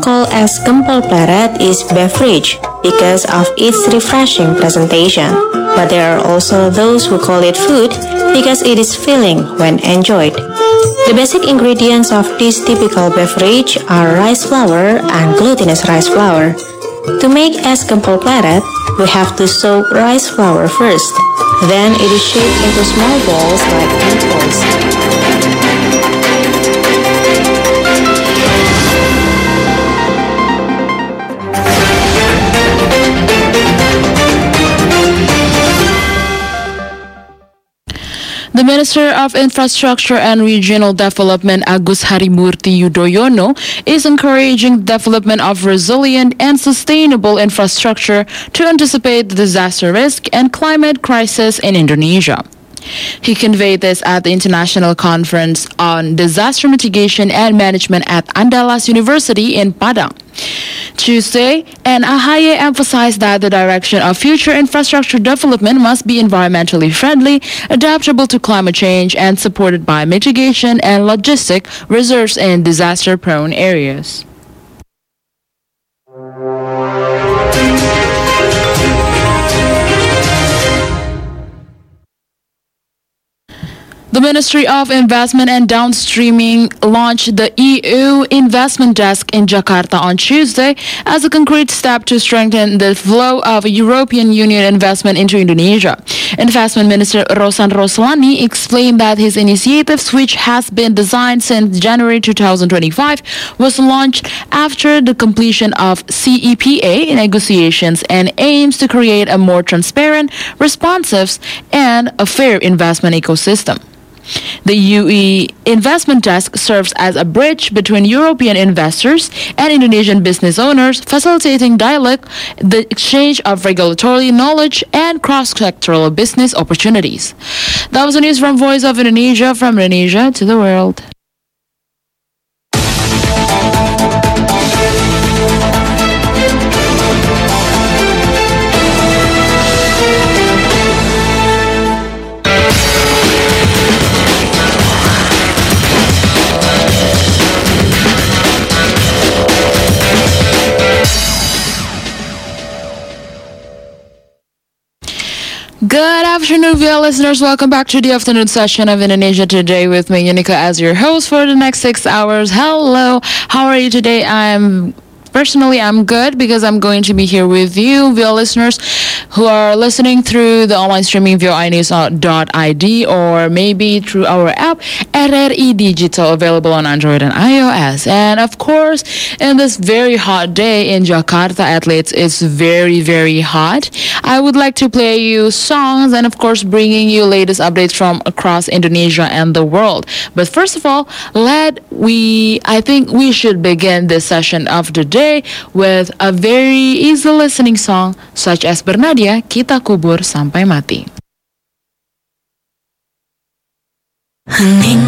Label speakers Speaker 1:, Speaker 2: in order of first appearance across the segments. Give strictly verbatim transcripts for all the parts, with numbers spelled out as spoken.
Speaker 1: called as Gempol Pleret is beverage because of its refreshing presentation. But there are also those who call it food because it is filling when enjoyed. The basic ingredients of this typical beverage are rice flour and glutinous rice flour. To make es Gempol Pleret, we have to soak rice flour first. Then it is shaped into small balls like meatballs.
Speaker 2: The Minister of Infrastructure and Regional Development, Agus Harimurti Yudhoyono, is encouraging development of resilient and sustainable infrastructure to anticipate the disaster risk and climate crisis in Indonesia. He conveyed this at the International Conference on Disaster Mitigation and Management at Andalas University in Padang Tuesday, and Ahaye emphasized that the direction of future infrastructure development must be environmentally friendly, adaptable to climate change, and supported by mitigation and logistic reserves in disaster-prone areas. The Ministry of Investment and Downstreaming launched the E U Investment Desk in Jakarta on Tuesday as a concrete step to strengthen the flow of European Union investment into Indonesia. Investment Minister Rosan Roslani explained that his initiative, which has been designed since January twenty twenty-five, was launched after the completion of C E P A negotiations and aims to create a more transparent, responsive, and a fair investment ecosystem. The E U Investment Desk serves as a bridge between European investors and Indonesian business owners, facilitating dialogue, the exchange of regulatory knowledge, and cross-sectoral business opportunities. That was the news from Voice of Indonesia, from Indonesia to the world. Good afternoon, V L listeners. Welcome back to the afternoon session of Indonesia Today with me, Yunika, as your host for the next six hours. Hello, how are you today? I'm Personally, I'm good because I'm going to be here with you, V L listeners, who are listening through the online streaming V O I news dot I D or maybe through our app, R R I Digital, available on Android and iOS. And of course, in this very hot day in Jakarta, athletes, it's very, very hot. I would like to play you songs and, of course, bringing you latest updates from across Indonesia and the world. But first of all, let we, I think we should begin this session of the day with a very easy listening song such as Bernadia, Kita Kubur Sampai Mati.
Speaker 3: Hening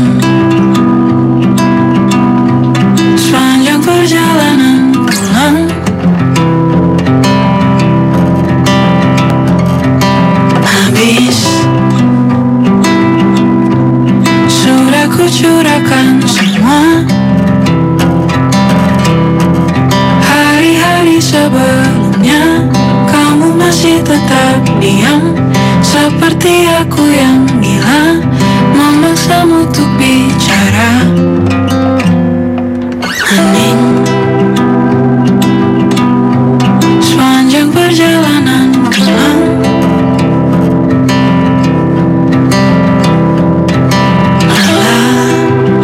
Speaker 3: sepanjang perjalanan pulang, habis sudah kucurahkan semua. Hari-hari sebelumnya kamu masih tetap diam, seperti aku yang gila, memaksamu untuk bicara. Hening sepanjang perjalanan pulang, lelah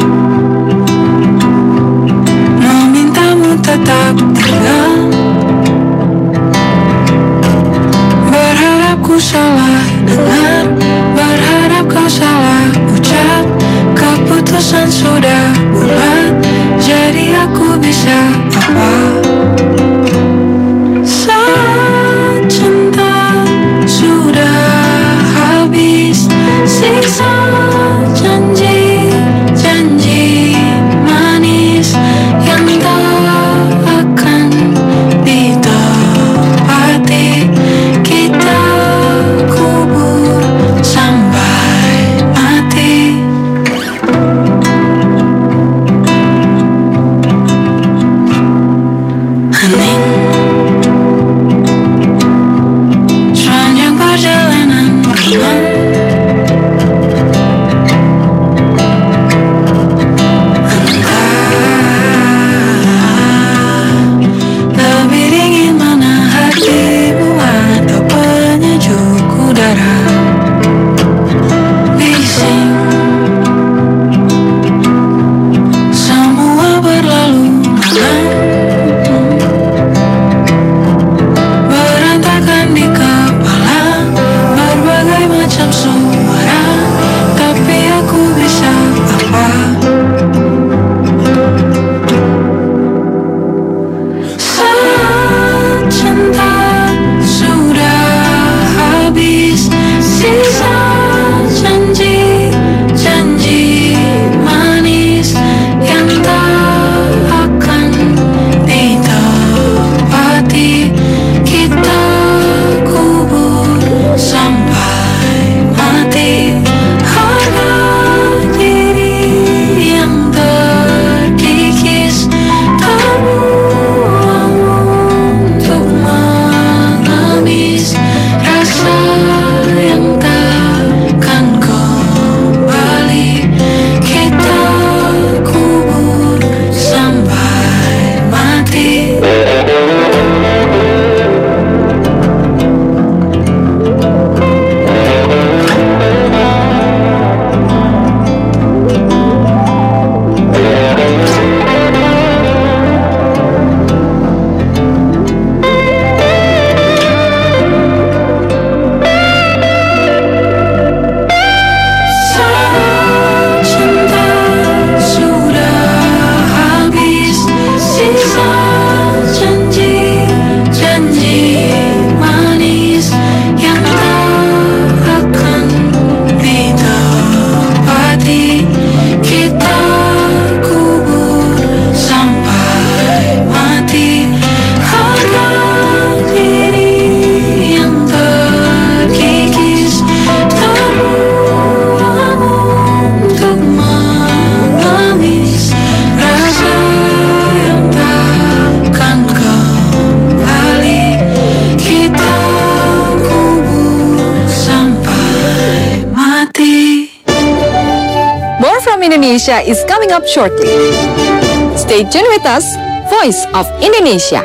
Speaker 3: memintamu tetap tinggal, berharap ku salah dengar.
Speaker 4: Indonesia is coming up shortly. Stay tuned with us, Voice of Indonesia.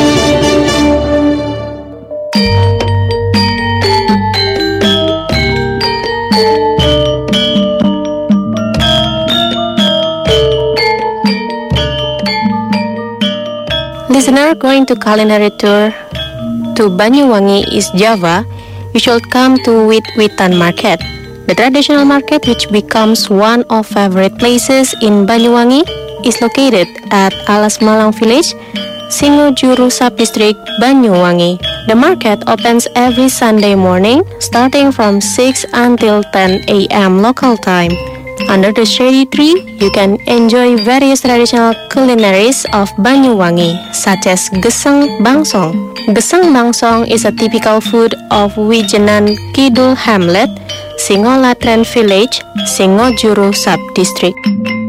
Speaker 1: Listener, going to culinary tour to Banyuwangi, East Java, you should come to Wit Witan Market. The traditional market, which becomes one of favorite places in Banyuwangi, is located at Alas Malang Village, Singojuru Sub-District, Banyuwangi. The market opens every Sunday morning, starting from six until ten a m local time. Under the shady tree, you can enjoy various traditional culinaries of Banyuwangi, such as Gesang Bangsong. Gesang Bangsong is a typical food of Wijenan Kidul Hamlet, Singolatren Village, Singojuru Sub-District.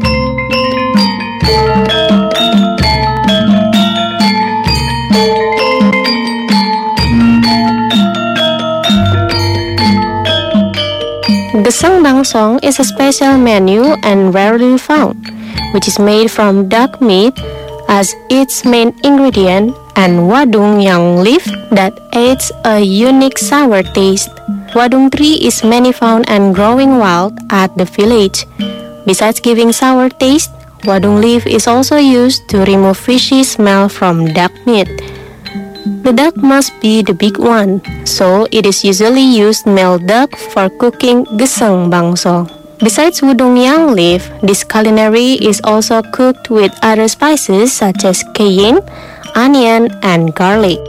Speaker 1: Gesang Bangsong is a special menu and rarely found, which is made from duck meat as its main ingredient and wadung yang leaf that adds a unique sour taste. Wadung tree is many found and growing wild at the village. Besides giving sour taste, wadung leaf is also used to remove fishy smell from duck meat. The duck must be the big one, so it is usually used male duck for cooking Gesang Bangsong. Besides wadung yang leaf, this culinary is also cooked with other spices such as cayenne, onion, and garlic.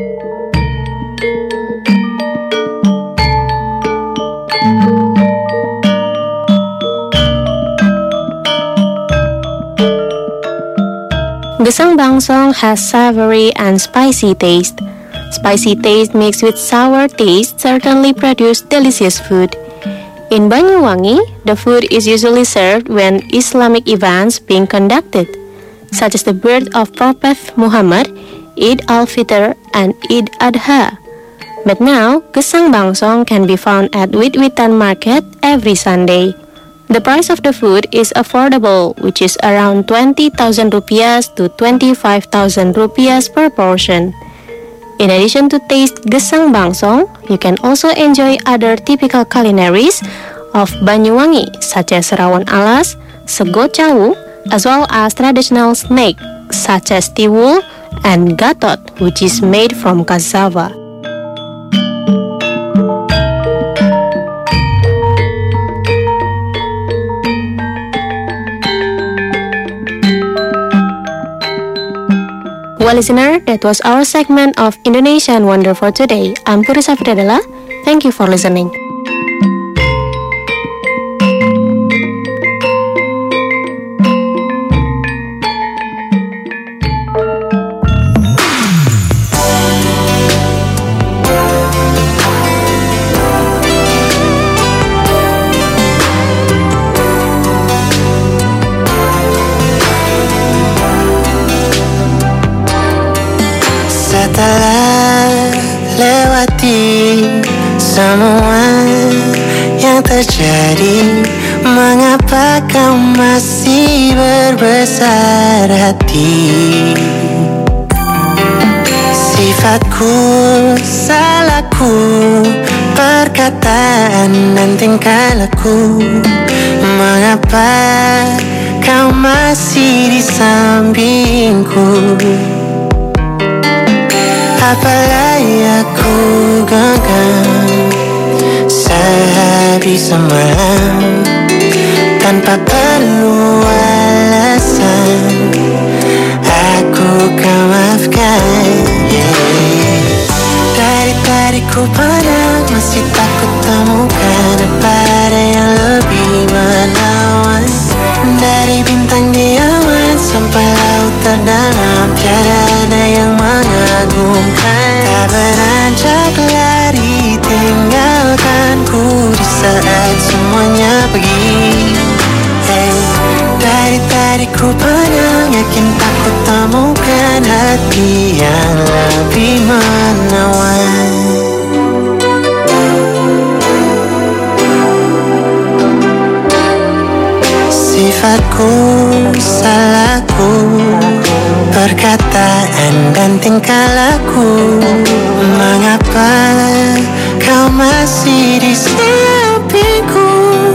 Speaker 1: Gesang Bangsong has savory and spicy taste. Spicy taste mixed with sour taste certainly produce delicious food. In Banyuwangi, the food is usually served when Islamic events being conducted, such as the birth of Prophet Muhammad, Eid al-Fitr, and Eid Adha. But now, Gesang Bangsong can be found at Wit Witan Market every Sunday. The price of the food is affordable, which is around twenty thousand rupiahs to twenty-five thousand rupiahs per portion. In addition to taste Gesang Bangsong, you can also enjoy other typical culinaries of Banyuwangi, such as rawon alas, sego cawu, as well as traditional snack such as tiwul and gatot, which is made from cassava. Well, listener, that was our segment of Indonesian Wonder for today. I'm Purisa Fidadela. Thank you for listening.
Speaker 5: Setelah lewati semua yang terjadi, mengapa kau masih berbesar hati? Sifatku, salahku, perkataan dan tingkah laku, mengapa kau masih di sampingku? Apalagi aku genggam sehabis semalam tanpa perlu alasan, aku kau maafkan, yeah. Dari tadi ku pandang, masih takut temukan apa ada yang lebih menawan. Dari bintang di awan sampai laut terdalam, tiada ada yang mengagumkan. Tak beranjak lari tinggalkanku di saat semuanya pergi. Hey, dari tadi ku pandang, yakin takut temukan hati yang lebih menawan. sifatku, salahku, perkataan dan tingkah laku. Mengapa kau masih di sampingku?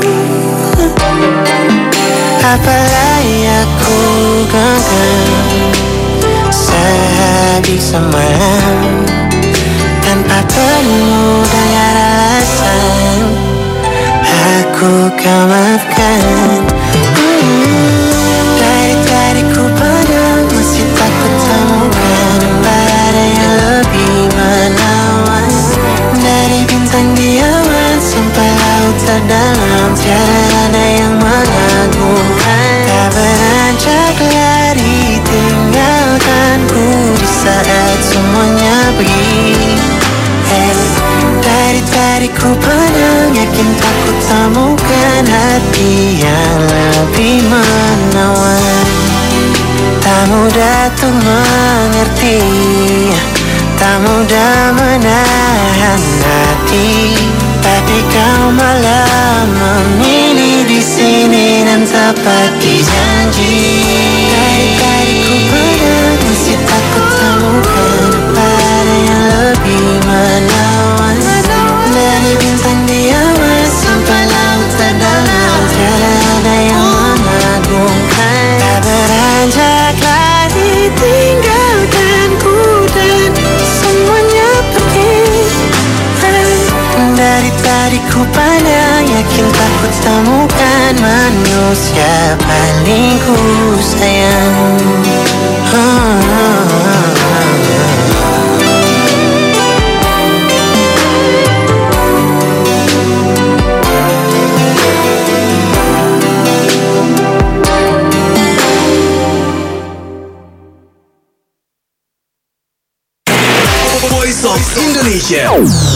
Speaker 5: Apalah yang aku genggam sehabis semalam, tanpa perlu dengan alasan aku kau maafkan. Hmm, Dari tadi ku pandang masih tak kutemukan embara yang lebih menawan. Dari bintang di awan sampai laut terdalam, tiada ada yang mengagumkan. Tak beranjak lari tinggalkanku di saat semuanya pergi. Hey, dari tadi ku pandang, yakin tak ku temukan hati yang lebih menawan. Tak mudah untuk mengerti, tak mudah menahan hati, tapi kau malah memilih di sini dan tepati janji. Dari tadi ku pandang masih tak ku temukan pada yang lebih menawan. Dari bintang di awan sampai laut terdalam, tiada ada yang mengagumkan. Tak beranjak lari tinggalkanku dan semuanya pergi. Dari tadi ku pandang, yakin tak ku temukan manusia paling ku sayang. Oh, oh, oh.
Speaker 6: Voice of Indonesia.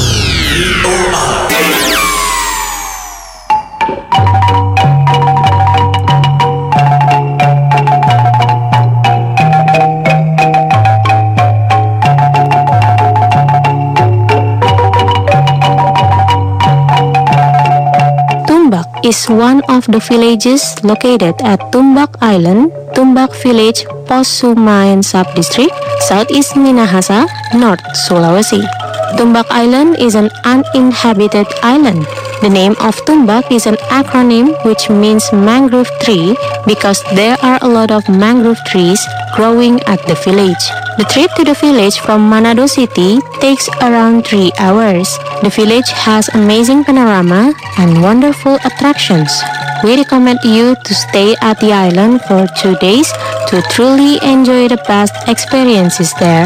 Speaker 1: Tumbak is one of the villages located at Tumbak Island, Tumbak Village, Posumayan Sub-District, Southeast Minahasa, North Sulawesi. Tumbak Island is an uninhabited island. The name of Tumbak is an acronym which means mangrove tree because there are a lot of mangrove trees growing at the village. The trip to the village from Manado City takes around three hours. The village has amazing panorama and wonderful attractions. We recommend you to stay at the island for two days to truly enjoy the past experiences there.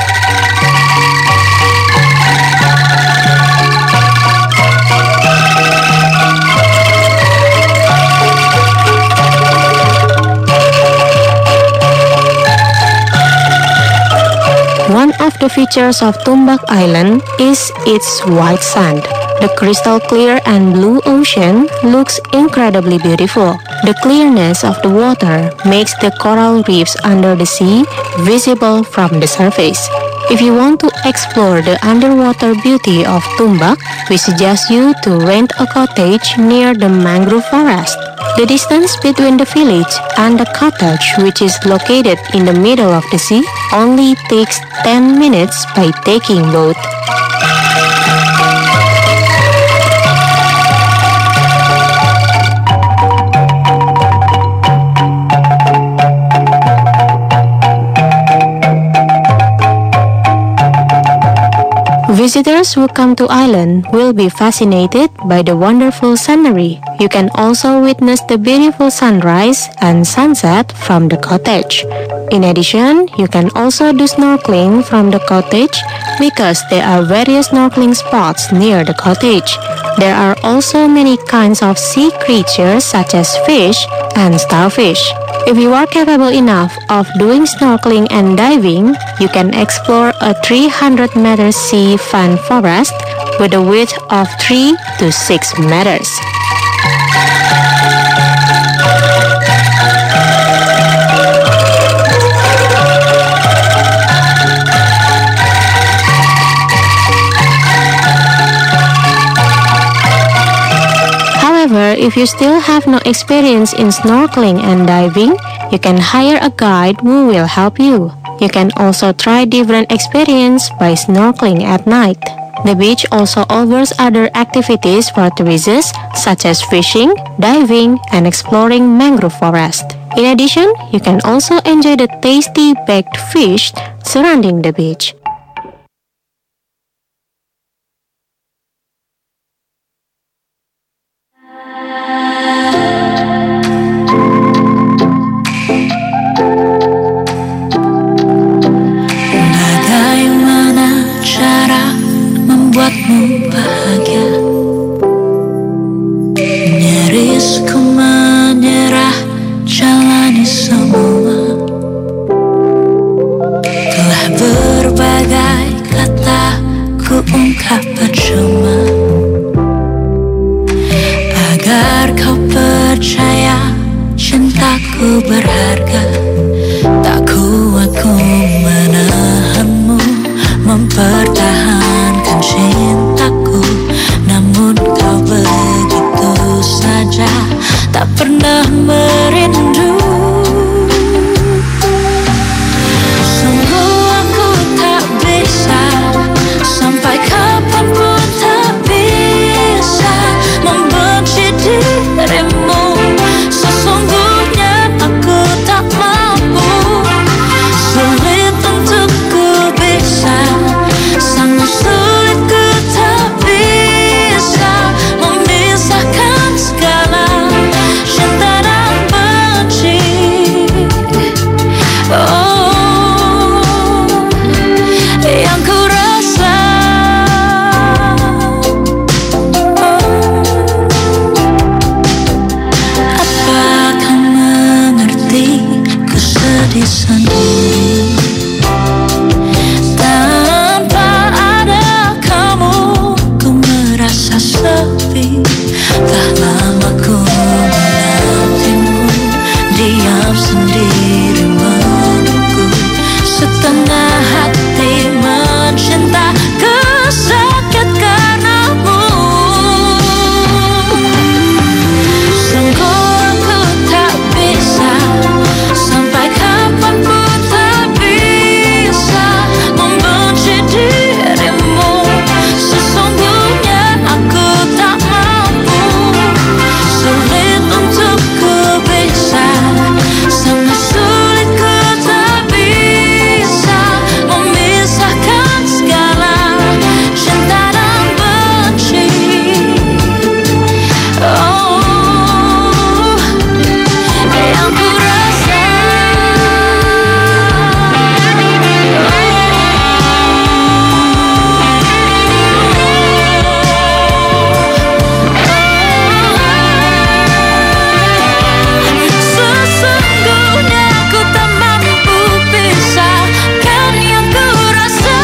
Speaker 1: One of the features of Tumbak Island is its white sand. The crystal clear and blue ocean looks incredibly beautiful. The clearness of the water makes the coral reefs under the sea visible from the surface. If you want to explore the underwater beauty of Tumbak, we suggest you to rent a cottage near the mangrove forest. The distance between the village and the cottage, which is located in the middle of the sea, only takes ten minutes by taking boat. Visitors who come to island will be fascinated by the wonderful scenery. You can also witness the beautiful sunrise and sunset from the cottage. In addition, you can also do snorkeling from the cottage because there are various snorkeling spots near the cottage. There are also many kinds of sea creatures such as fish and starfish. If you are capable enough of doing snorkeling and diving, you can explore a three hundred meter sea fan forest with a width of three to six meters. However, if you still have no experience in snorkeling and diving, you can hire a guide who will help you. You can also try different experience by snorkeling at night. The beach also offers other activities for tourists such as fishing, diving, and exploring mangrove forest. In addition, you can also enjoy the tasty baked fish surrounding the beach.
Speaker 3: Membuatmu bahagia, nyaris ku menyerah, jalani semua. Telah berbagai kata ku ungkap percuma, agar kau percaya cintaku berharga. Tak kuat ku menahanmu, mempertahankan cintaku, namun kau begitu saja tak pernah merindu. Sungguh aku tak bisa, sampai kapanpun tak bisa membenci dirimu. Sesungguhnya aku tak mampu, sulit untuk ku bisa, sangat sulit ku tak bisa memisahkan segala cinta dan benci. Oh, yang ku rasa. Oh, apa kau mengerti, ku sedih sendiri. Tanpa ada kamu, ku merasa sepi. Tak lama ku menantimu, diam sendiri menunggu. Setengah hati mencinta, kesakit karenamu. Sungguh aku tak bisa, sampai kapanpun tak bisa membenci dirimu. Sesungguhnya aku tak mampu, sulit untuk ku bisa, sangat sulit ku tak bisa memisahkan segala cinta dan benci. Oh, yang ku rasa. Sesungguhnya aku tak mampu pisahkan yang ku rasa.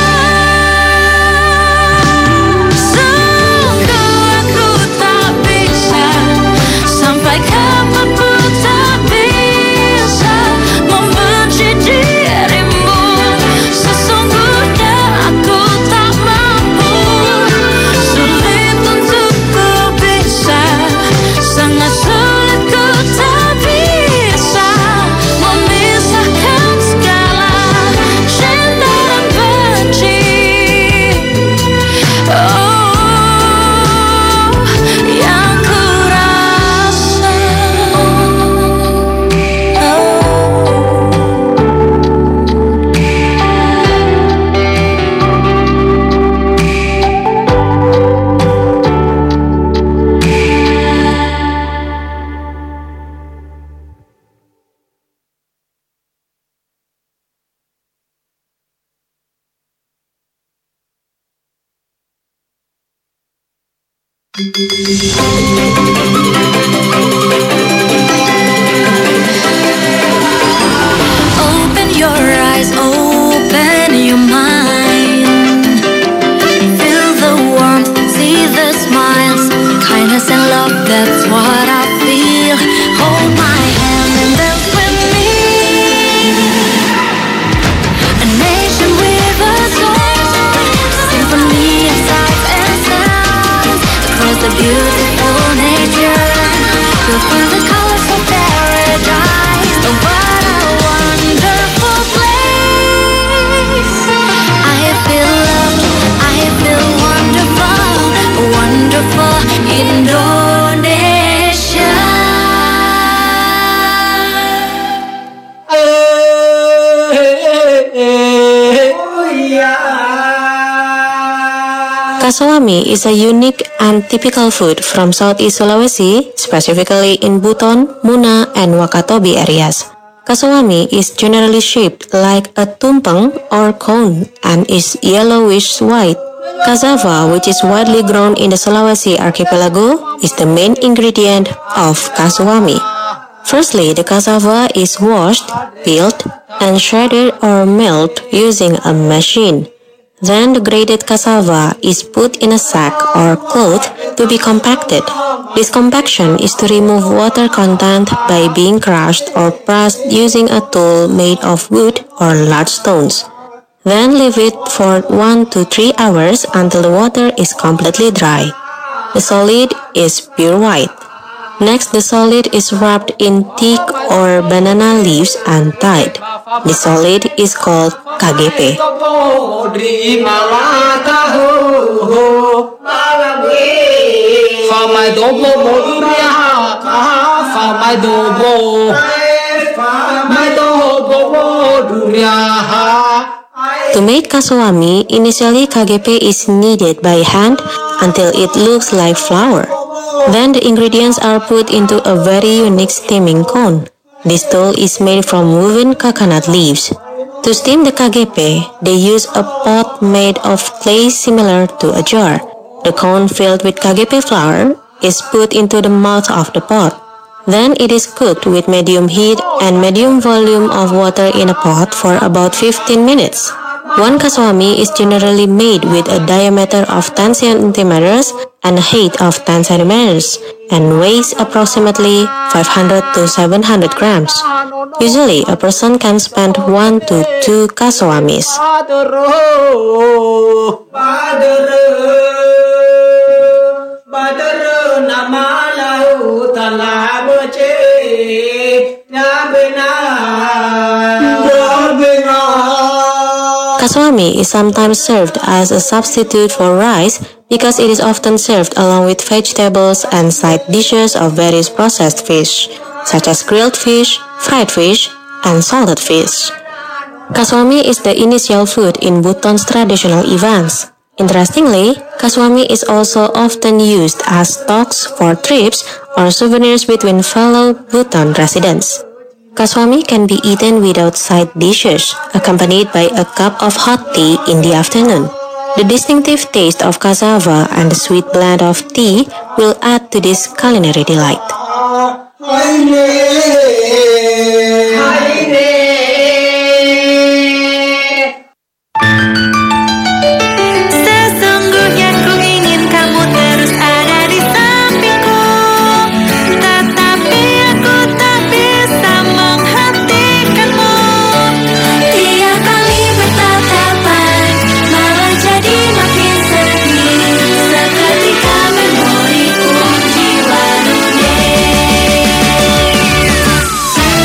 Speaker 3: Sungguh aku tak bisa, sampai kapanpun tak bisa membenci dirimu. Sesungguhnya aku tak mampu, sulit untuk ku bisa, sangat sulit ku tak bisa memisahkan segala cinta dan benci. Oh, yang ku rasa. Open your eyes, open your mind. Feel the warmth, see the smiles, kindness and love, that's what I feel. Hold my hand and dance with me. A nation with a song, symphony of sights and sounds, across the beautiful nature.
Speaker 1: Kasawami is a unique and typical food from Southeast Sulawesi, specifically in Buton, Muna, and Wakatobi areas. Kasawami is generally shaped like a tumpeng or cone and is yellowish white. Cassava, which is widely grown in the Sulawesi archipelago, is the main ingredient of kasawami. Firstly, the cassava is washed, peeled, and shredded or milled using a machine. Then the grated cassava is put in a sack or cloth to be compacted. This compaction is to remove water content by being crushed or pressed using a tool made of wood or large stones. Then leave it for one to three hours until the water is completely dry. The solid is pure white. Next, the solid is wrapped in teak or banana leaves and tied. The solid is called K G P. To make kasawami, initially K G P is kneaded by hand until it looks like flour. Then the ingredients are put into a very unique steaming cone. This dough is made from woven coconut leaves. To steam the K G P, they use a pot made of clay similar to a jar. The cone filled with K G P flour is put into the mouth of the pot. Then it is cooked with medium heat and medium volume of water in a pot for about fifteen minutes. One kasawami is generally made with a diameter of ten centimeters and a height of ten centimeters and weighs approximately five hundred to seven hundred grams. Usually, a person can spend one to two kasawamis. Kasawami is sometimes served as a substitute for rice because it is often served along with vegetables and side dishes of various processed fish, such as grilled fish, fried fish, and salted fish. Kasawami is the initial food in Buton's traditional events. Interestingly, kasawami is also often used as stocks for trips or souvenirs between fellow Buton residents. Kasawami can be eaten without side dishes, accompanied by a cup of hot tea in the afternoon. The distinctive taste of cassava and the sweet blend of tea will add to this culinary delight.
Speaker 3: Sesungguhnya ku ingin kamu terus ada di sampingku, tetapi aku tak bisa menghentikanmu. Tiap kali bertatapan, malah jadi makin sedih. Seketika memoriku jiwa runtuh.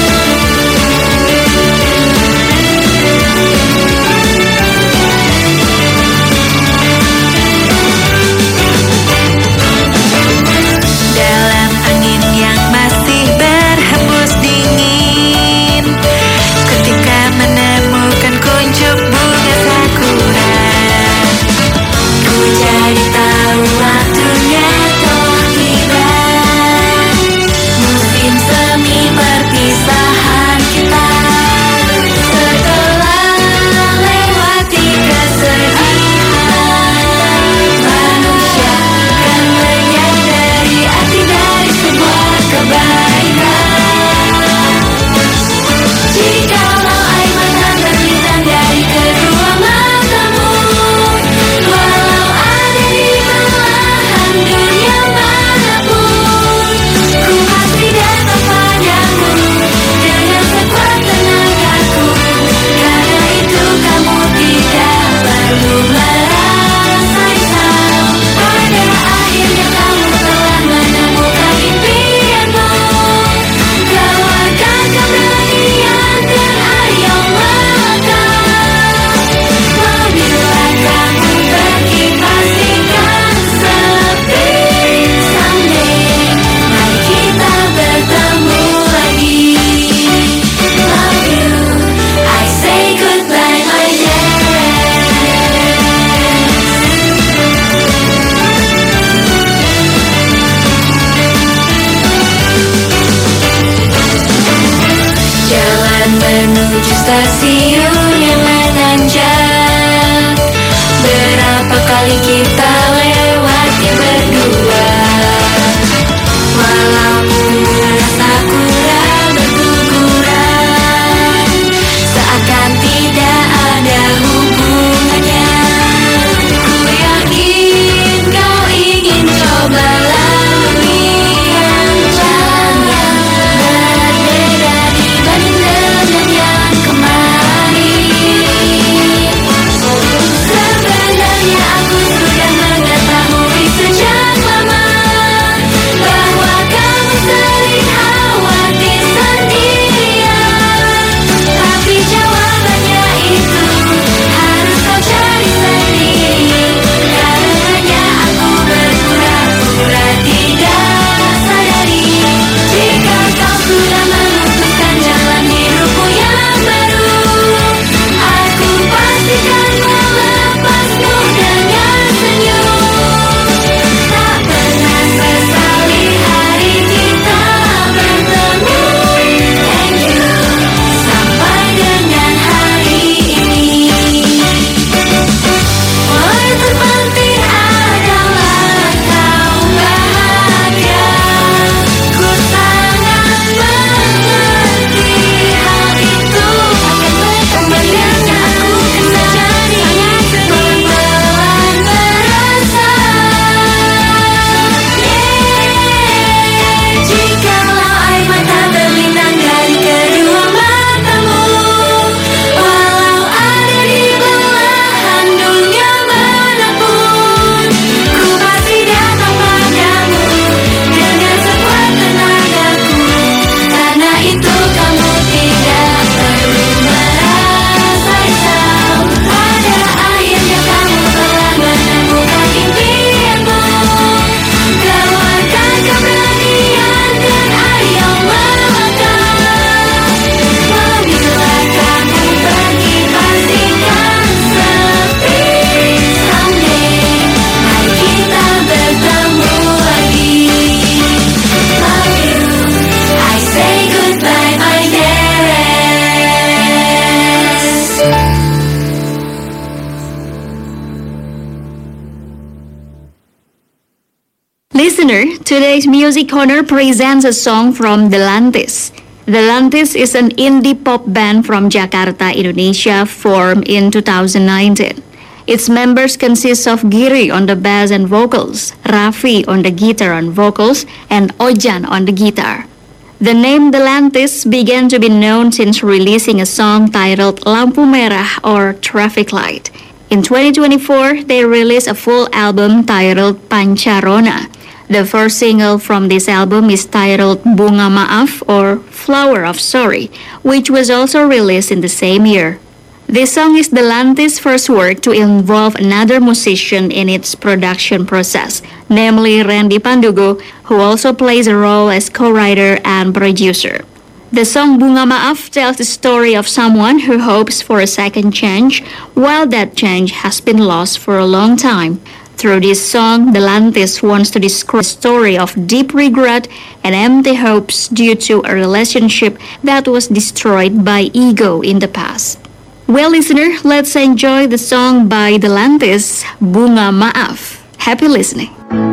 Speaker 7: Listener, today's Music Corner presents a song from The Lantis. The Lantis is an indie pop band from Jakarta, Indonesia, formed in two thousand nineteen. Its members consist of Giri on the bass and vocals, Raffi on the guitar and vocals, and Ojan on the guitar. The name The Lantis began to be known since releasing a song titled Lampu Merah or Traffic Light. In twenty twenty-four, they released a full album titled Pancarona. The first single from this album is titled Bunga Maaf or Flower of Sorry, which was also released in the same year. This song is The Lantis' first work to involve another musician in its production process, namely Randy Pandugo, who also plays a role as co-writer and producer. The song Bunga Maaf tells the story of someone who hopes for a second chance, while that chance has been lost for a long time. Through this song, The Lantis wants to describe a story of deep regret and empty hopes due to a relationship that was destroyed by ego in the past. Well, listener, let's enjoy the song by The Lantis, Bunga Maaf. Happy listening.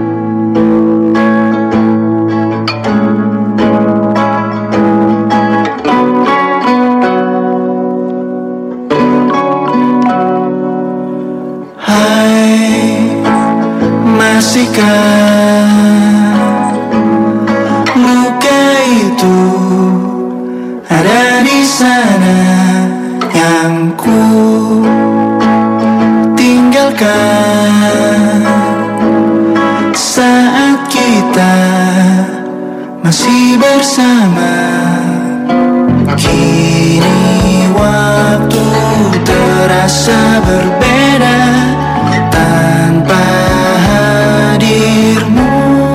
Speaker 5: Masihkah luka itu ada di sana yang ku tinggalkan saat kita masih bersama. Kini waktu terasa berbeda tanpa hadirmu.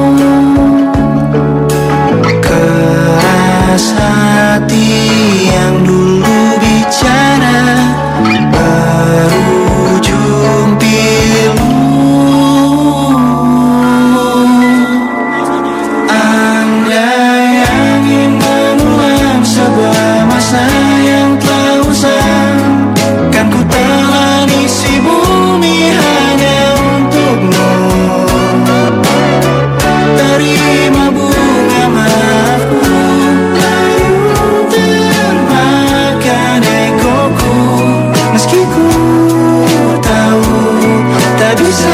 Speaker 5: Keras hati yang dulu bicara berujung pilu. Andai angin mengulang sebuah masa yang telah usang, kan ku telan isi bumi hanya untukmu. Terima bunga maafku, layu termakan egoku, meski ku tahu tak bisa.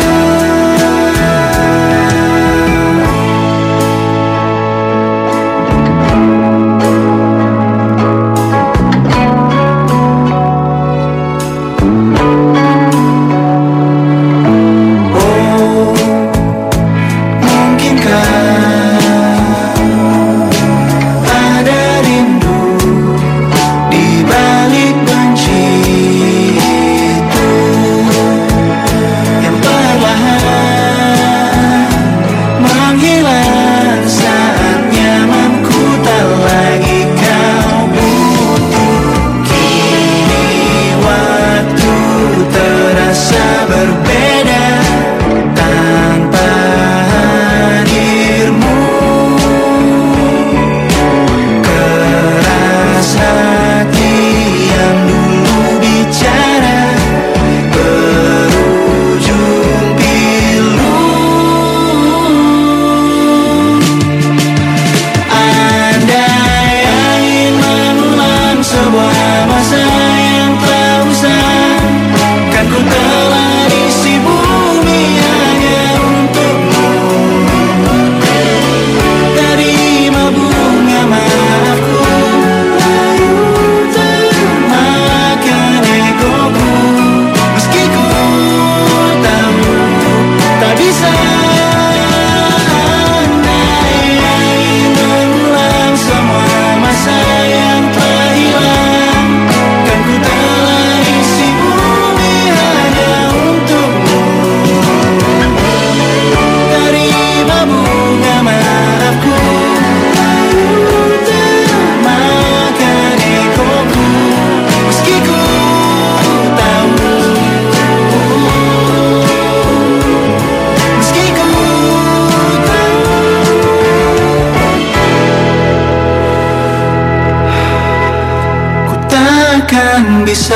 Speaker 5: Kan bisa.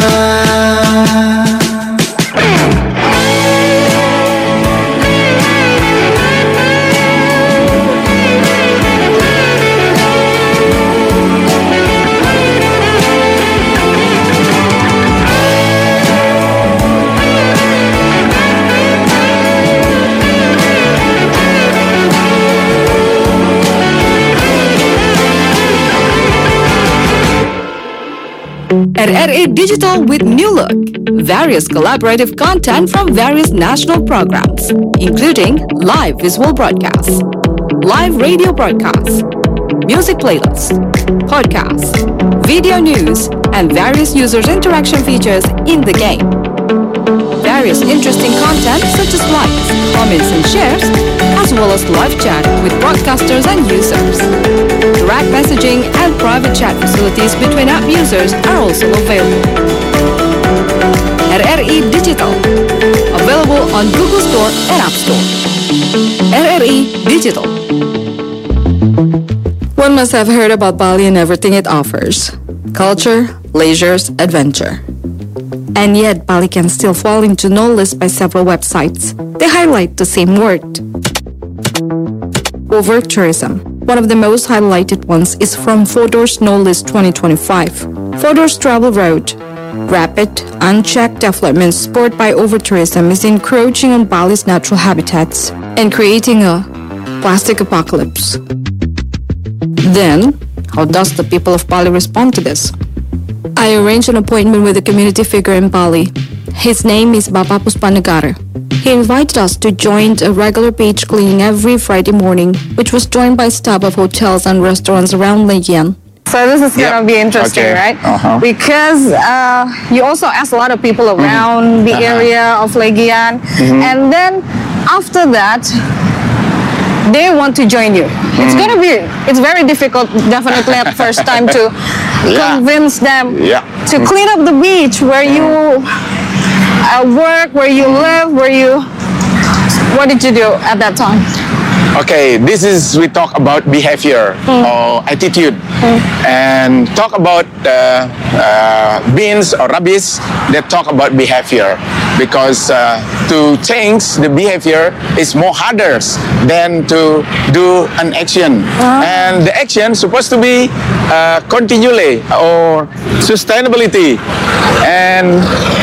Speaker 4: R R A Digital with new look. Various collaborative content from various national programs, including live visual broadcasts, live radio broadcasts, music playlists, podcasts, video news, and various users' interaction features in the game. Various interesting content such as likes, comments, and shares, as well as live chat with broadcasters and users. Direct messaging and private chat facilities between app users are also available. R R E Digital, available on Google Store and App Store. R R E Digital. One must have heard about Bali and everything it offers: culture, leisure, adventure. And yet, Bali can still fall into no list by several websites. They highlight the same word: over tourism. One of the most highlighted ones is from Forbes No List twenty twenty-five. Forbes Travel wrote, rapid, unchecked development spurred by over-tourism is encroaching on Bali's natural habitats and creating a plastic apocalypse. Then, how does the people of Bali respond to this? I arranged an appointment with a community figure in Bali. His name is Bapak Puspanegara. He invited us to join a regular beach cleaning every Friday morning, which was joined by staff of hotels and restaurants around Legian.
Speaker 8: So this is
Speaker 9: Yep.
Speaker 8: gonna be interesting,
Speaker 9: Okay.
Speaker 8: right?
Speaker 9: Uh-huh.
Speaker 8: Because uh, you also asked a lot of people around the
Speaker 9: Uh-huh.
Speaker 8: area of Legian, and then after that, they want to join you. It's gonna be, it's very difficult, definitely at first time to
Speaker 9: Yeah.
Speaker 8: convince them
Speaker 9: Yeah.
Speaker 8: to clean up the beach where you uh, work, where you live, where you. What did you do at that time?
Speaker 9: Okay, this is we talk about behavior or attitude, and talk about uh, uh, bins or rubbish. They talk about behavior because uh, to change the behavior is more harder than to do an action, and the action supposed to be uh, continually or sustainability, and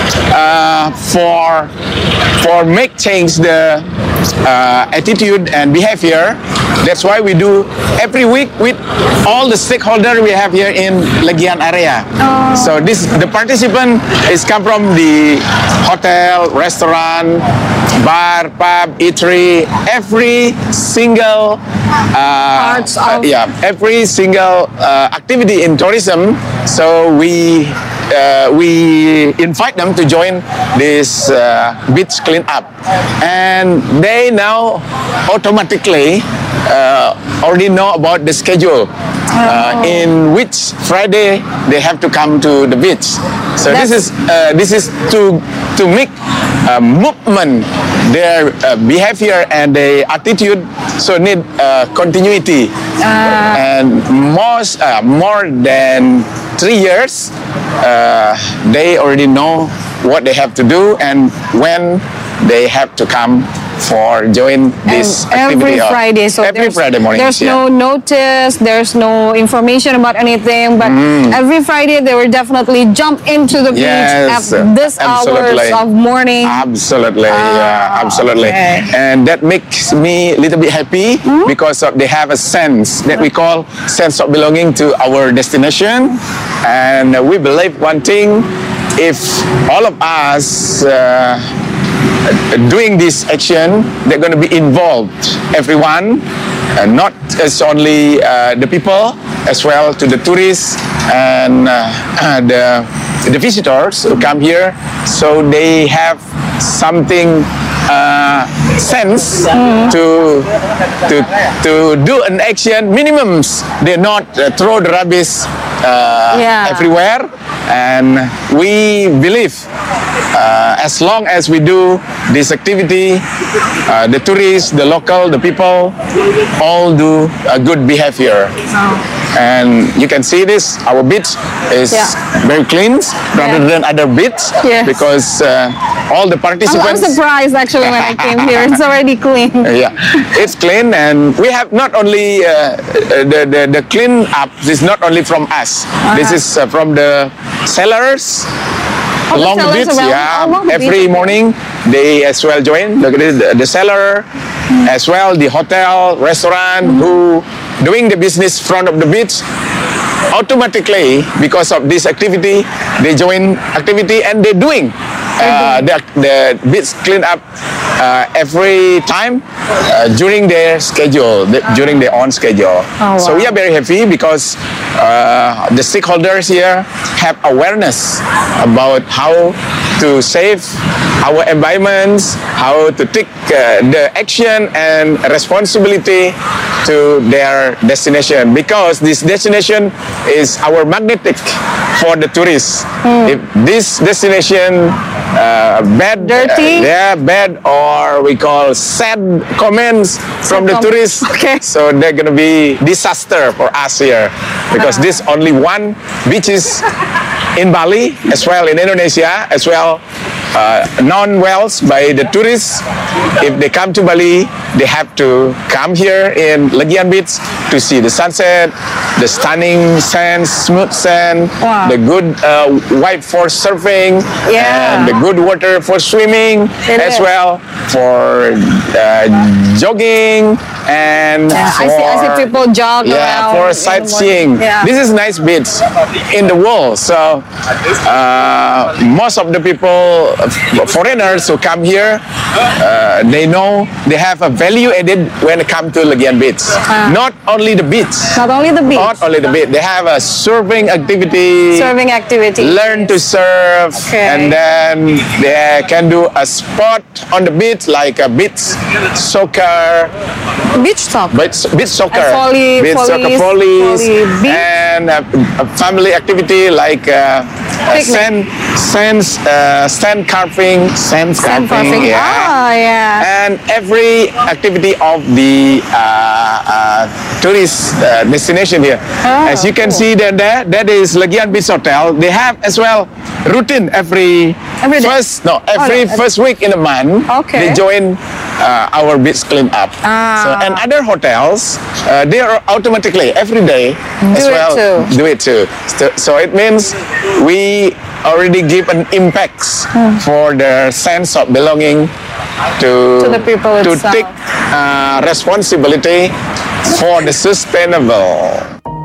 Speaker 9: uh, for for make change the uh, attitude and behavior. That's why we do every week with all the stakeholders we have here in Legian area. So this the participant is come from the hotel, restaurant, bar, pub, eatery, every single uh,
Speaker 8: Parts of-
Speaker 9: uh, yeah, every single uh, activity in tourism. So we uh, we invite them to join this uh, beach cleanup, and they now automatically uh, already know about the schedule. Uh, in which Friday they have to come to the beach. So this is uh, this is to to make uh, movement their uh, behavior and their attitude. So need uh, continuity, and most uh, more than three years, uh, they already know what they have to do and when they have to come for join this
Speaker 8: And every
Speaker 9: activity. of-
Speaker 8: Friday, so
Speaker 9: every
Speaker 8: there's,
Speaker 9: Friday morning.
Speaker 8: there's no notice, there's no information about anything, but every Friday they will definitely jump into the beach
Speaker 9: Yes,
Speaker 8: at this
Speaker 9: absolutely.
Speaker 8: hours of morning.
Speaker 9: Absolutely, yeah, absolutely.
Speaker 8: okay.
Speaker 9: And that makes me a little bit happy because of they have a sense that we call sense of belonging to our destination. And we believe one thing, if all of us uh, doing this action, they're going to be involved, everyone, uh, not as only uh, the people, as well to the tourists and uh, the, the visitors who come here, so they have something uh, sense to, to to do an action minimums. They not uh, throw the rubbish uh,
Speaker 8: Yeah.
Speaker 9: everywhere, and we believe uh, as long as we do this activity, uh, the tourists, the local, the people, all do a good behavior. And you can see this, our beach is
Speaker 8: Yeah.
Speaker 9: very clean rather
Speaker 8: Yeah.
Speaker 9: than other beach,
Speaker 8: Yes.
Speaker 9: because uh, all the
Speaker 8: I'm, I'm
Speaker 9: participants.
Speaker 8: surprised actually when I came here. It's already clean.
Speaker 9: Yeah, it's clean, and we have not only uh, the, the the clean up. This is not only from us. This is uh, from the sellers
Speaker 8: Oh, the
Speaker 9: along the
Speaker 8: sellers
Speaker 9: beach.
Speaker 8: around-
Speaker 9: Yeah,
Speaker 8: along the
Speaker 9: every
Speaker 8: beach, okay.
Speaker 9: morning they as well join the, the, the seller, as well the hotel, restaurant who doing the business front of the beach. automatically, because of this activity, they join activity and they're doing uh, the, the beach cleanup uh, every time uh, during their schedule, the, during their own schedule.
Speaker 8: Oh,
Speaker 9: So
Speaker 8: wow.
Speaker 9: we are very happy because uh, the stakeholders here have awareness about how to save our environments, how to take uh, the action and responsibility to their destination, because this destination is our magnetic for the tourists. If this destination uh, bad,
Speaker 8: Dirty?
Speaker 9: uh, yeah, bad, or we call sad comments from the
Speaker 8: com-
Speaker 9: tourists,
Speaker 8: Okay.
Speaker 9: so they're gonna be disaster for us here, because this only one beaches in Bali, as well in Indonesia, as well uh, known well by the tourists. If they come to Bali, they have to come here in Legian Beach to see the sunset, the stunning sand, smooth sand,
Speaker 8: Wow.
Speaker 9: the good uh, white for surfing,
Speaker 8: Yeah.
Speaker 9: and the good water for swimming,
Speaker 8: It
Speaker 9: as
Speaker 8: is.
Speaker 9: well for uh, jogging and
Speaker 8: Yeah,
Speaker 9: for,
Speaker 8: I see. I see people jog
Speaker 9: yeah,
Speaker 8: around
Speaker 9: for
Speaker 8: in the
Speaker 9: sightseeing.
Speaker 8: morning. Yeah.
Speaker 9: This is nice beach in the world. So uh, most of the people, uh, foreigners who come here, uh, they know they have a value added when it comes to Legian Beach. Not only the beach.
Speaker 8: Not only the beach,
Speaker 9: Not only the beach. They have a surfing activity.
Speaker 8: serving activity.
Speaker 9: Learn to surf,
Speaker 8: Okay.
Speaker 9: and then they can do a sport on the beach like a beach soccer,
Speaker 8: beach soccer.
Speaker 9: beach, beach soccer,
Speaker 8: And volley-
Speaker 9: beach soccer,
Speaker 8: volleys,
Speaker 9: volleys,
Speaker 8: volley, beach.
Speaker 9: and a, a family activity like uh, uh,
Speaker 8: Picnic.
Speaker 9: sand, sand, uh, sand carving, sand,
Speaker 8: Sand
Speaker 9: carving,
Speaker 8: carving.
Speaker 9: yeah.
Speaker 8: Ah, yeah.
Speaker 9: And every activity of the uh, uh, tourist uh, destination here.
Speaker 8: Oh,
Speaker 9: As you can
Speaker 8: cool.
Speaker 9: see there, there, that is Legian Beach Hotel. They have as well routine every,
Speaker 8: Every day?
Speaker 9: first no every
Speaker 8: no,
Speaker 9: first week in the month.
Speaker 8: Okay.
Speaker 9: They join uh, our beach cleanup.
Speaker 8: Ah.
Speaker 9: So, and other hotels, uh, they are automatically every day as
Speaker 8: Do it
Speaker 9: well
Speaker 8: too.
Speaker 9: do it too. So, so it means we already give an impact for the sense of belonging to,
Speaker 8: To the people
Speaker 9: to
Speaker 8: itself.
Speaker 9: take uh, responsibility for the sustainable.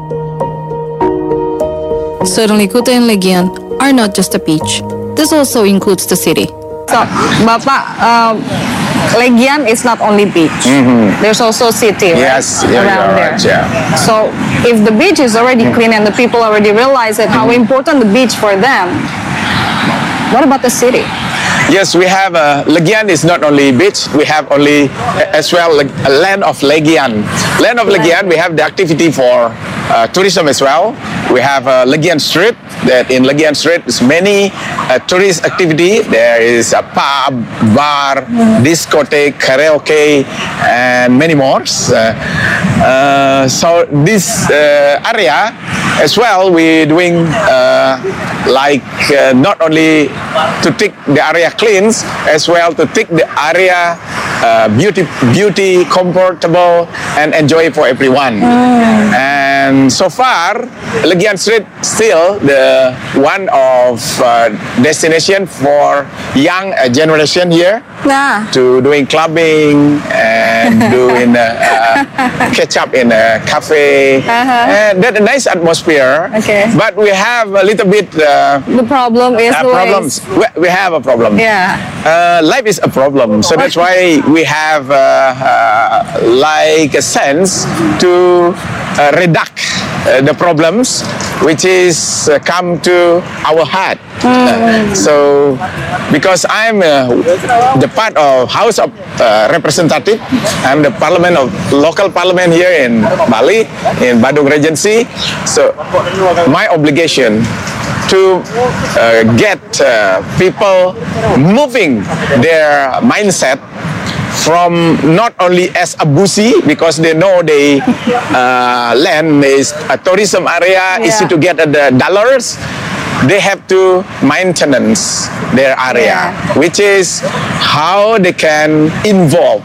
Speaker 4: Certainly, Kuta and Legian are not just a beach. This also includes the city.
Speaker 8: So, Bapak, um, Legian is not only beach. There's also city, right?
Speaker 9: Yes, yeah,
Speaker 8: around
Speaker 9: you're
Speaker 8: there.
Speaker 9: right, yeah.
Speaker 8: So, if the beach is already clean and the people already realize that how important the beach for them, what about the city?
Speaker 9: Yes, we have uh, Legian is not only beach, we have only uh, as well like, a land of Legian. Land of Legian, we have the activity for uh, tourism as well. We have uh, Legian Street, that in Legian Street is many uh, tourist activity. There is a pub, bar, discotheque, karaoke, and many more. Uh, uh, so this uh, area as well, we're doing uh, like uh, not only to take the area clean, as well to take the area uh, beauty, beauty, comfortable, and enjoy for everyone. And so far, Legian Street still the one of uh, destination for young uh, generation here
Speaker 8: Yeah.
Speaker 9: to doing clubbing and doing uh, uh, catch up in a cafe,
Speaker 8: Uh-huh.
Speaker 9: and that a nice atmosphere.
Speaker 8: Okay.
Speaker 9: But we have a little bit uh,
Speaker 8: The problem is
Speaker 9: uh,
Speaker 8: the
Speaker 9: problems.
Speaker 8: waste.
Speaker 9: We, we have a problem.
Speaker 8: Yeah.
Speaker 9: Uh, life is a problem, so that's why we have uh, uh, like a sense to uh, reduce uh, the problems, which is uh, come to our heart. Uh, so, because I'm uh, the part of House of uh, Representative, I'm the Parliament of local Parliament here in Bali, in Badung Regency. So, my obligation to uh, get uh, people moving their mindset from not only as a busi, because they know the uh, land is a tourism area, easy
Speaker 8: Yeah.
Speaker 9: to get uh, the dollars. They have to maintenance their area,
Speaker 8: Yeah.
Speaker 9: which is how they can involve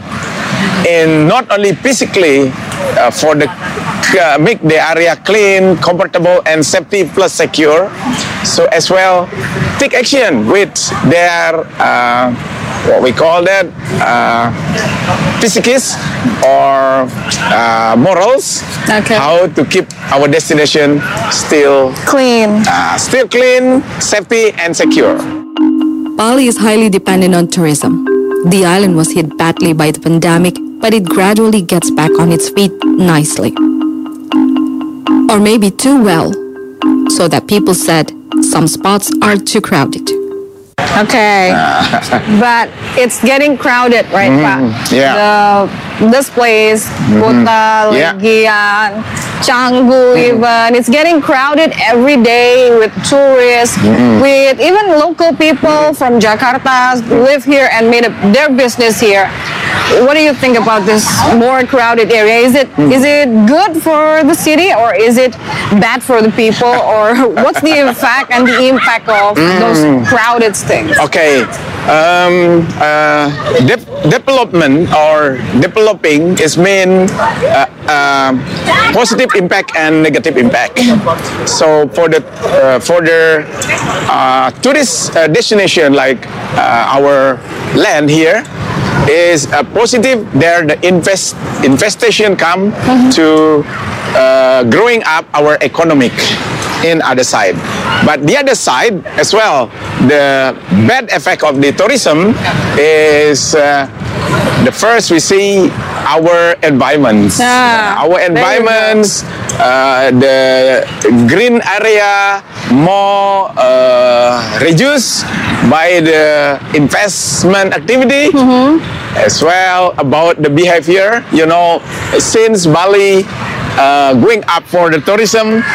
Speaker 9: in not only physically uh, for the uh, make the area clean, comfortable, and safety plus secure. So as well, take action with their uh, what we call that, uh, psychis or uh, morals.
Speaker 8: Okay.
Speaker 9: How to keep our destination still
Speaker 8: Clean.
Speaker 9: uh, still clean, safety, and secure.
Speaker 4: Bali is highly dependent on tourism. The island was hit badly by the pandemic, but it gradually gets back on its feet nicely. Or maybe too well, so that people said some spots are too crowded.
Speaker 8: Okay. But it's getting crowded, right, Pak?
Speaker 9: yeah.
Speaker 8: The, this place, Kuta,
Speaker 9: Yeah.
Speaker 8: Legian, Canggu even, it's getting crowded every day with tourists, with even local people from Jakarta live here and made a, their business here. What do you think about this more crowded area? Is it is it good for the city, or is it bad for the people, or what's the effect and the impact of those crowded things?
Speaker 9: Okay, um, uh, de- development or developing is mean uh, uh, positive impact and negative impact. So for the uh, for the uh, tourist uh, destination like uh, our land here is uh, positive. There the invest infestation come to uh, growing up our economic in other side. But the other side as well, the bad effect of the tourism is uh, the first we see our environments.
Speaker 8: Ah,
Speaker 9: our
Speaker 8: there you go.
Speaker 9: environments, uh, the green area more uh, reduced by the investment activity, as well about the behavior. You know, since Bali uh, going up for the tourism,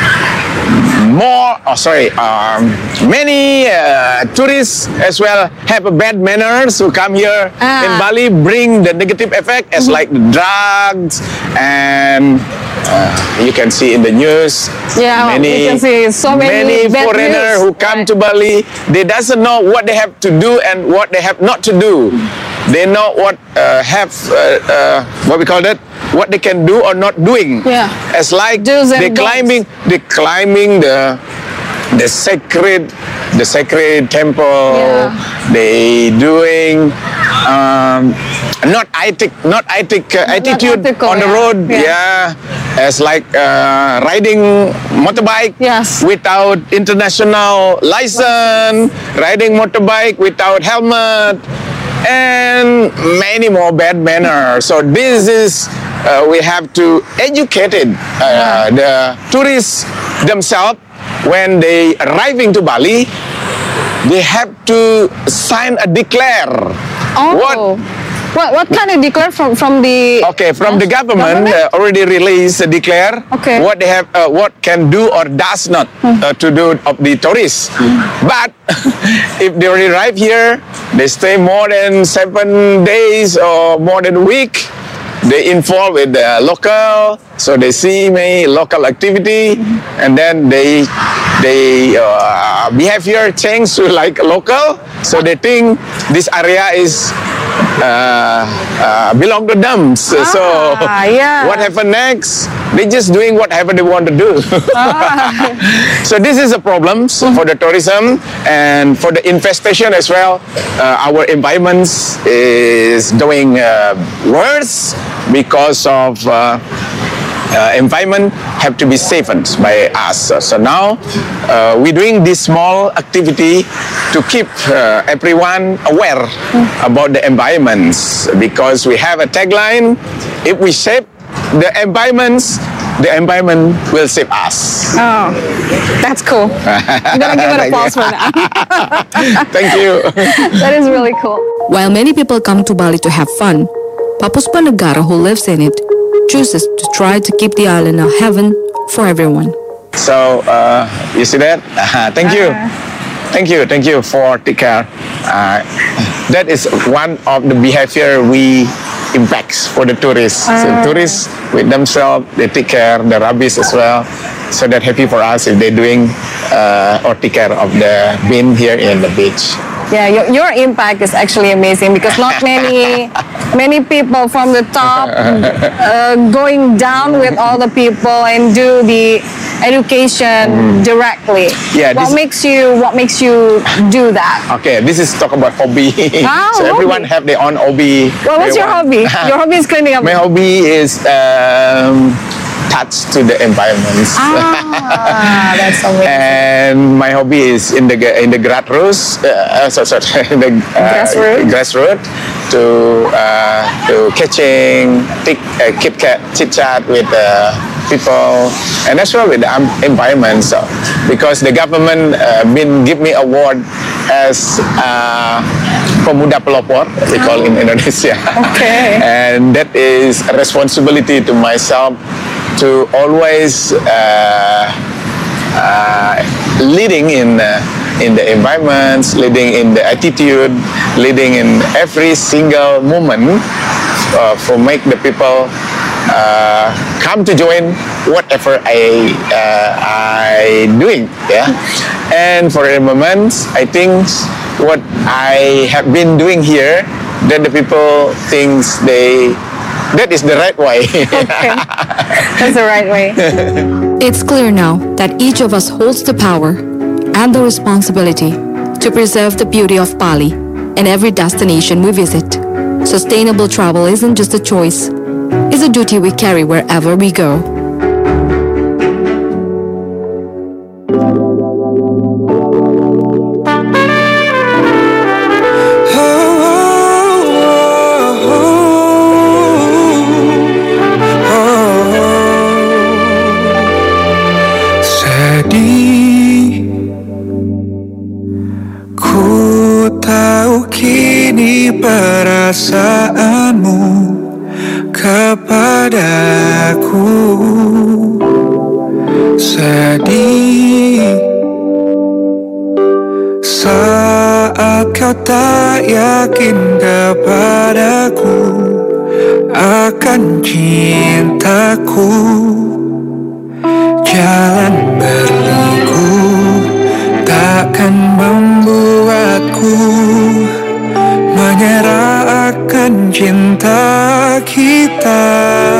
Speaker 9: more, oh sorry, um, many uh, tourists as well have a bad manners who come here
Speaker 8: Ah.
Speaker 9: in Bali, bring the negative effect as like the drugs, and uh, you can see in the news
Speaker 8: Yeah,
Speaker 9: many,
Speaker 8: you can see so many bad
Speaker 9: foreigners
Speaker 8: news.
Speaker 9: who come to Bali, they doesn't know what they have to do and what they have not to do. They know what uh, have uh, uh, what we call that, what they can do or not doing.
Speaker 8: Yeah.
Speaker 9: As like
Speaker 8: Do's and
Speaker 9: they
Speaker 8: don'ts.
Speaker 9: climbing, they climbing the the sacred, the sacred temple.
Speaker 8: Yeah.
Speaker 9: They doing um, not ethic, not ethic uh, attitude
Speaker 8: ethical,
Speaker 9: on the
Speaker 8: yeah.
Speaker 9: road.
Speaker 8: Yeah.
Speaker 9: Yeah. As like uh, riding motorbike
Speaker 8: Yes.
Speaker 9: without international license, riding motorbike without helmet, and many more bad manners. So this is uh, we have to educate it, uh, the tourists themselves when they arriving to Bali. They have to sign a declare.
Speaker 8: Oh.
Speaker 9: What
Speaker 8: What, what kind of declare from, from the...
Speaker 9: Okay, from the government, uh, already released a declare
Speaker 8: Okay.
Speaker 9: what they have, uh, what can do or does not uh, to do of the tourists. But if they already arrive here, they stay more than seven days or more than a week. They involve with the local, so they see many local activity, and then they they uh, behavior change to like local. So they think this area is uh, uh, belong to them. So, so
Speaker 8: Ah, yeah.
Speaker 9: what happened next? They just doing whatever they want to do. So this is a problem for the tourism and for the infestation as well. Uh, our environments is doing uh, worse because of uh, uh, environment have to be saved by us. So now uh, we're doing this small activity to keep uh, everyone aware about the environments, because we have a tagline: if we save the environments, the environment will save us.
Speaker 8: Oh, that's cool. I'm gonna give it a pause for that.
Speaker 9: Thank you.
Speaker 8: That is really cool.
Speaker 4: While many people come to Bali to have fun, Pak Puspanegara, who lives in it, chooses to try to keep the island a heaven for everyone.
Speaker 9: So uh, you see that? Uh, thank you. Thank you, thank you for take care. Uh, that is one of the behavior we impacts for the tourists. So tourists with themselves, they take care the rubbish as well. So that happy for us if they're doing uh, or take care of the bin here in the beach.
Speaker 8: Yeah, your, your impact is actually amazing, because not many many people from the top uh, going down with all the people and do the education
Speaker 9: Mm.
Speaker 8: directly.
Speaker 9: Yeah,
Speaker 8: What
Speaker 9: this-
Speaker 8: makes you What makes you do that?
Speaker 9: Okay, this is talk about hobby.
Speaker 8: Ah,
Speaker 9: so everyone
Speaker 8: hobby.
Speaker 9: have their own hobby.
Speaker 8: Well, what's
Speaker 9: They
Speaker 8: your
Speaker 9: want-
Speaker 8: hobby? Your hobby is cleaning up.
Speaker 9: My hobby is um, touch to the environment.
Speaker 8: Ah, that's amazing.
Speaker 9: And my hobby is in the in the grassroots, uh, uh, sorry, sorry, in the uh,
Speaker 8: Grassroots?
Speaker 9: grassroots to uh, to catching, tick, uh, kit kat, chit chat with uh, people, and as well with the um, environment. So, because the government uh, been give me award as uh, Pemuda Pelopor, we call in Indonesia.
Speaker 8: Okay.
Speaker 9: And that is a responsibility to myself to always uh, uh, leading in uh, in the environments, leading in the attitude, leading in every single moment uh, for make the people uh, come to join whatever I uh, I doing, yeah. And for the moment, I think what I have been doing here, that the people thinks they that is the right way.
Speaker 8: Okay, that's the right way.
Speaker 4: It's clear now that each of us holds the power and the responsibility to preserve the beauty of Bali in every destination we visit. Sustainable travel isn't just a choice, it's a duty we carry wherever we go.
Speaker 10: Sedih, ku tahu kini perasaanmu kepadaku. Sedih saat kau tak yakin kepadaku akan cintaku. Jalan berliku takkan membuatku menyerah akan cinta kita.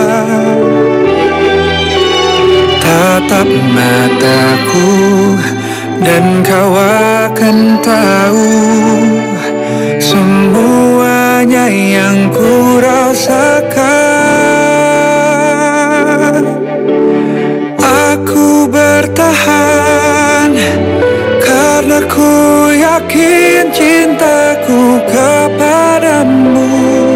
Speaker 10: Tatap mataku dan kau akan tahu semuanya yang ku rasakan. Aku bertahan karena ku yakin cintaku kepadamu.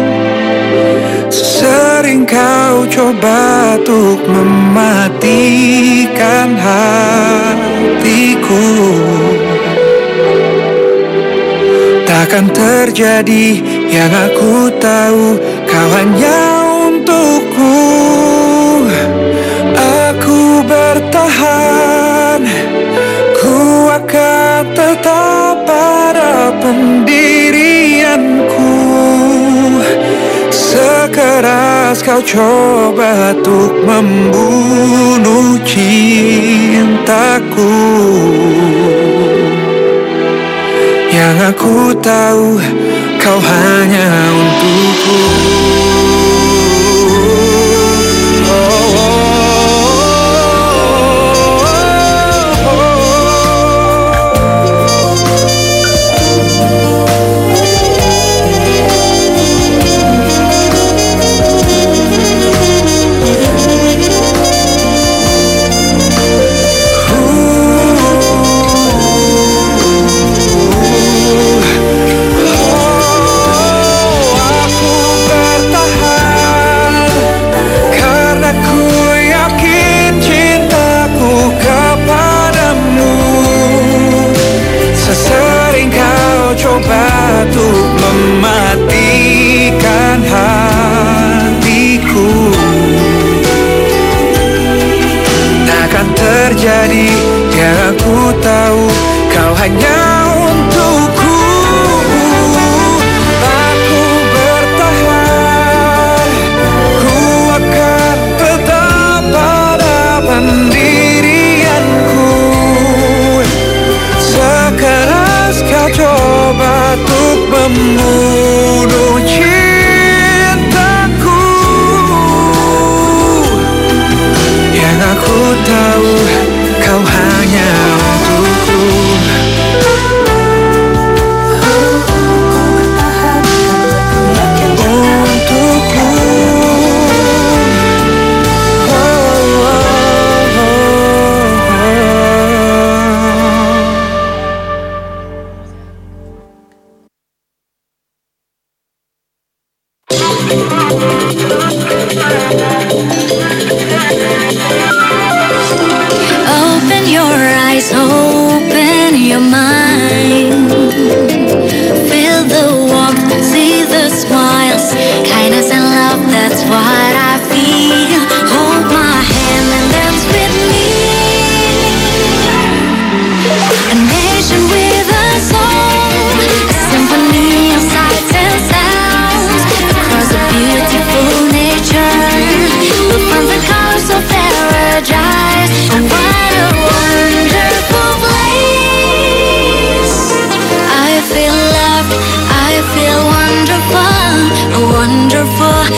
Speaker 10: Sering kau coba untuk mematikan hatiku. Takkan terjadi yang aku tahu, kau hanya untukku. Aku bertahan, ku akan tetap pada pendirianku. Sekeras kau coba untuk membunuh cintaku. Yang aku tahu, kau hanya untukku. Aku bertahan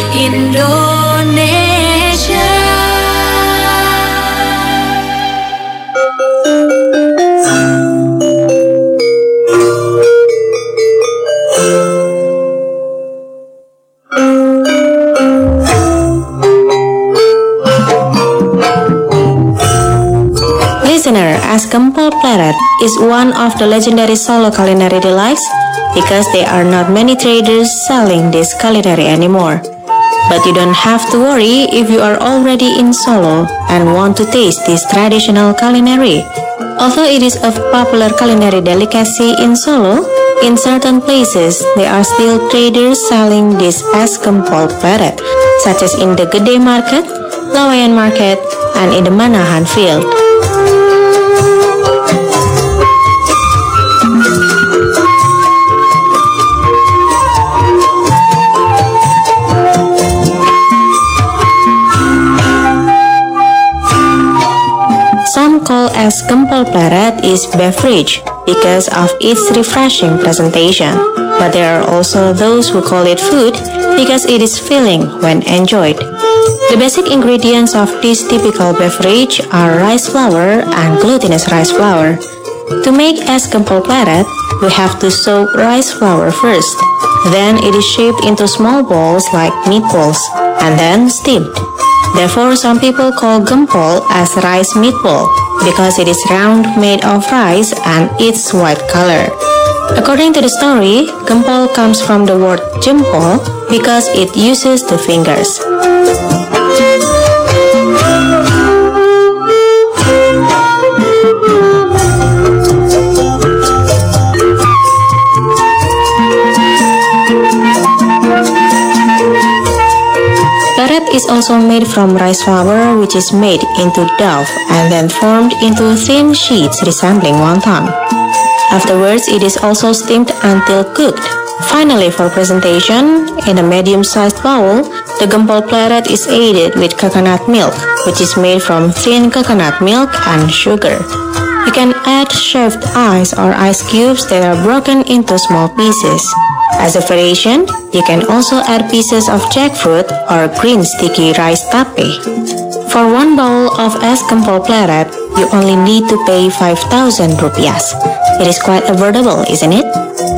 Speaker 3: Indonesia.
Speaker 1: Listener, as Gempol Pleret is one of the legendary Solo culinary delights because there are not many traders selling this culinary anymore. But you don't have to worry if you are already in Solo and want to taste this traditional culinary. Although it is a popular culinary delicacy in Solo, in certain places there are still traders selling this as Gempol Pleret, such as in the Gede Market, Lawayan Market, and in the Manahan Field. Some call as Gempol Pleret is beverage because of its refreshing presentation, but there are also those who call it food because it is filling when enjoyed. The basic ingredients of this typical beverage are rice flour and glutinous rice flour. To make es Gempol Pleret, we have to soak rice flour first. Then it is shaped into small balls like meatballs and then steamed. Therefore, some people call gempol as rice meatball because it is round, made of rice, and its white color. According to the story, gempol comes from the word jempol because it uses the fingers. Pleret is also made from rice flour, which is made into dough and then formed into thin sheets resembling wonton. Afterwards, it is also steamed until cooked. Finally, for presentation, in a medium-sized bowl, the Gempol Pleret is aided with coconut milk, which is made from thin coconut milk and sugar. You can add shaved ice or ice cubes that are broken into small pieces. As a variation, you can also add pieces of jackfruit or green sticky rice tape. For one bowl of es Gempol Pleret, you only need to pay five thousand rupiahs. It is quite affordable, isn't it?